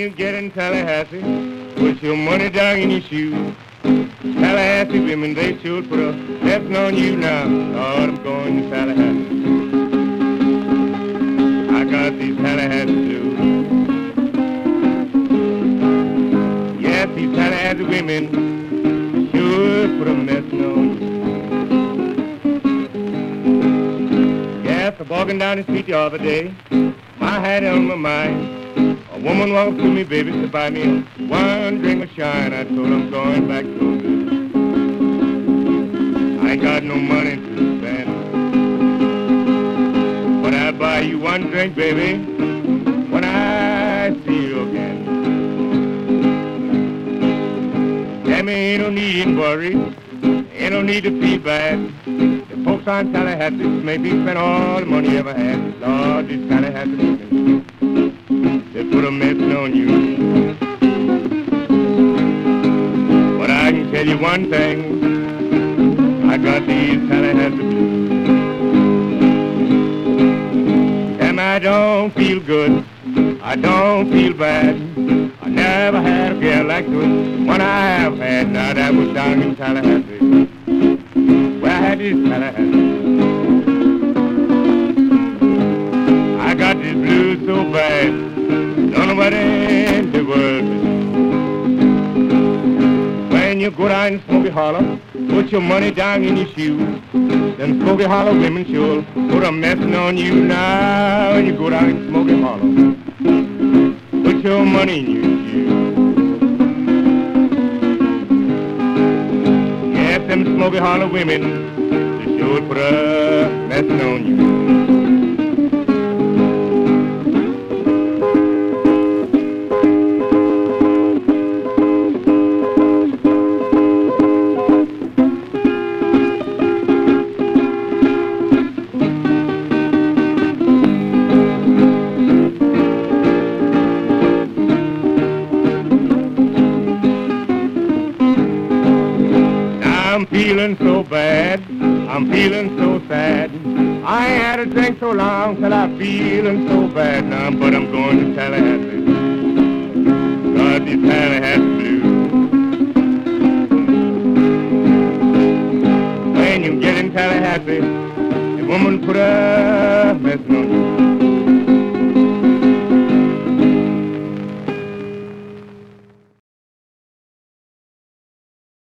you get in Tallahassee, put your money down in your shoes. Tallahassee women, they sure put a lesson on you now. Lord, I'm going to Tallahassee. I got these Tallahassee blues. Yes, these Tallahassee women sure put a lesson on you. Yes, I'm walking down the street the other day. I had it on my mind. A woman walked to me, baby, to buy me one drink of shine. I told her I'm going back to Oakland. I ain't got no money to spend, but I'll buy you one drink, baby, when I see you again. Tell me ain't no need to worry, ain't no need to feel bad. The folks on Tallahassee maybe spent all the money you ever had. Lord, these Tallahassee women, they put a messing on you. But I can tell you one thing, I got these Tallahassee blues. And I don't feel good, I don't feel bad. I never had a girl like this one I have had. Now that was down in Tallahassee, where I had this Tallahassee. I got this blues so bad, don't nobody in the world. When you go down in Smoky Hollow, put your money down in your shoes. Them Smoky Hollow women sure put a messing on you now. When you go down in Smoky Hollow, put your money in your shoes. Yes, them Smoky Hollow women, they sure put a messing on you. I'm feeling so bad, I'm feeling so sad. I ain't had a drink so long till I'm feeling so bad now, but I'm going to Tallahassee. Got these Tallahassee blues. When you get in Tallahassee, a woman put a messing on you.